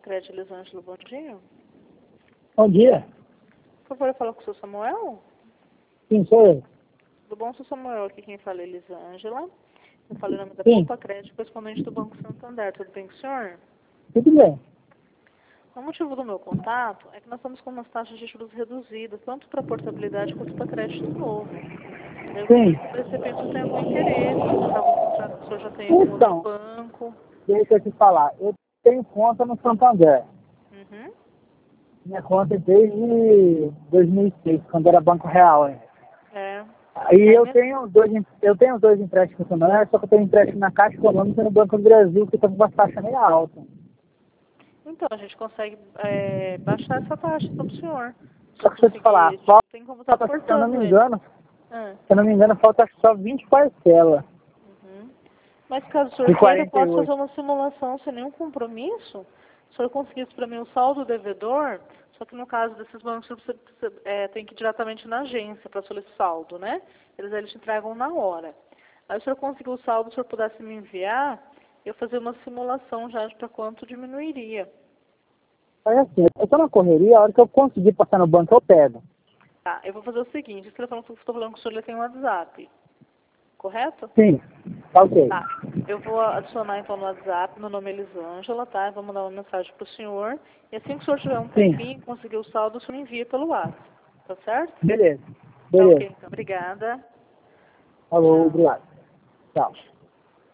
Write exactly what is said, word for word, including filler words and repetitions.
Crédito Elisângela, bom dia. Bom dia. Por favor, eu falo com o seu Samuel? Sim, sou eu. Tudo bom, seu Samuel? Aqui quem fala é Elisângela. Eu falei o nome da Sim. Poupa Crédito, correspondente do Banco Santander. Tudo bem com o senhor? Tudo bem. O motivo do meu contato é que nós estamos com umas taxas de juros reduzidas, tanto para portabilidade quanto para crédito novo. Eu Sim. queria saber se de repente você tem algum interesse, se está algum contrato que o senhor já tem em algum outro Então, banco. deixa eu te falar. Eu tenho conta no Santander. Uhum. Minha conta é desde dois mil e seis, quando era Banco Real ainda. É. E Aí eu mesmo- tenho dois, em- eu tenho dois empréstimos no Santander, só que eu tenho empréstimo na Caixa Econômica e no Banco do Brasil, que está com uma taxa meio alta. Então, a gente consegue é, baixar essa taxa para o senhor. Se Só eu que deixa eu te falar, conseguir, falta, tem como estar se eu não me cortando ele. engano, Ah. se eu não me engano, falta acho que só vinte parcelas Uhum. Mas caso o senhor de queira, eu quarenta e posso fazer oito. uma simulação sem nenhum compromisso. Se o senhor conseguisse para mim o saldo devedor, só que no caso desses bancos, você precisa, é, tem que ir diretamente na agência para solicitar saldo, né? Eles, eles te entregam na hora. Aí se o senhor conseguir o saldo, se o senhor pudesse me enviar, eu fazer uma simulação já para quanto diminuiria. Aí assim, eu tô na correria, a hora que eu conseguir passar no banco eu pego. Tá, eu vou fazer o seguinte, esse telefone que eu estou falando com o senhor, ele tem um WhatsApp, correto? Sim, tá ok. Tá. Eu vou adicionar então no WhatsApp, meu nome é Elisângela, tá? Eu vou mandar uma mensagem pro senhor. E assim que o senhor tiver um Sim, tempinho, conseguir o saldo, o senhor me envia pelo WhatsApp. Tá certo? beleza. Tá ok, Beleza. então. Obrigada. Falou, Tchau. obrigado. Tchau.